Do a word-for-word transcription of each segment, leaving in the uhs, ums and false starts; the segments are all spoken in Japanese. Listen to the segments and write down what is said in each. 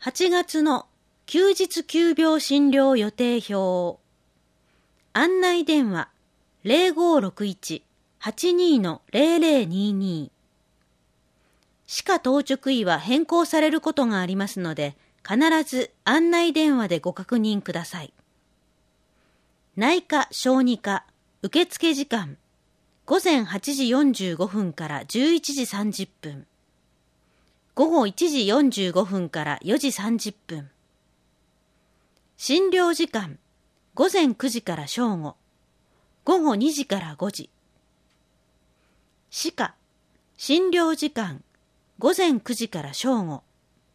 はちがつの休日急病診療予定表。案内電話 ゼロごろくいち はちに ゼロゼロにに。歯科当直医は変更されることがありますので、必ず案内電話でご確認ください。内科・小児科受付時間ごぜんはちじよんじゅうごふんからじゅういちじさんじゅっぷん、ごごいちじよんじゅうごふんからよじさんじゅっぷん。診療時間ごぜんくじから正午、ごごにじからごじ。歯科診療時間ごぜんくじから正午。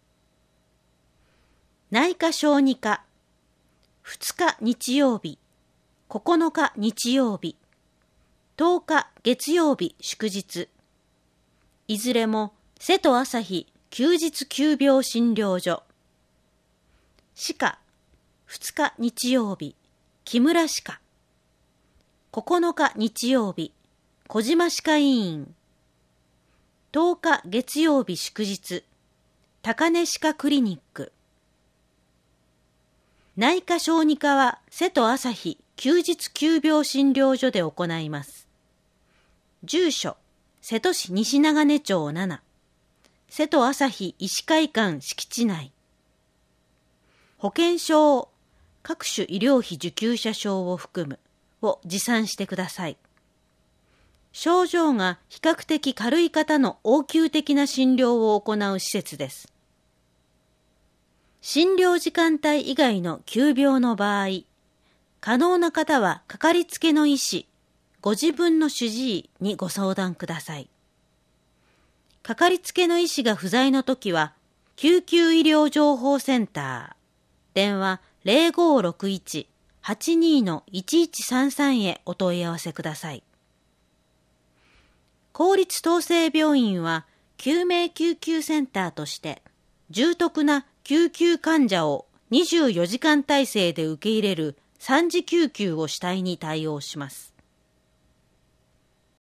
内科・小児科ふつか日曜日、ここのか日曜日、とおか月曜日祝日。いずれも瀬戸朝日休日急病診療所。歯科ふつか日曜日、木村歯科。ここのか日曜日、小島歯科医院。とおか月曜日祝日、高根歯科クリニック。内科・小児科は瀬戸朝日休日急病診療所で行います。住所、瀬戸市西長根町なな、瀬戸朝日医師会館敷地内。保険証、各種医療費受給者証を含むを持参してください。症状が比較的軽い方の応急的な診療を行う施設です。診療時間帯以外の急病の場合、可能な方はかかりつけの医師、ご自分の主治医にご相談ください。かかりつけの医師が不在のときは、救急医療情報センター、電話ゼロごろくいち はちに いちいちさんさんへお問い合わせください。公立統制病院は救命救急センターとして重篤な救急患者をにじゅうよじかん体制で受け入れる三次救急を主体に対応します。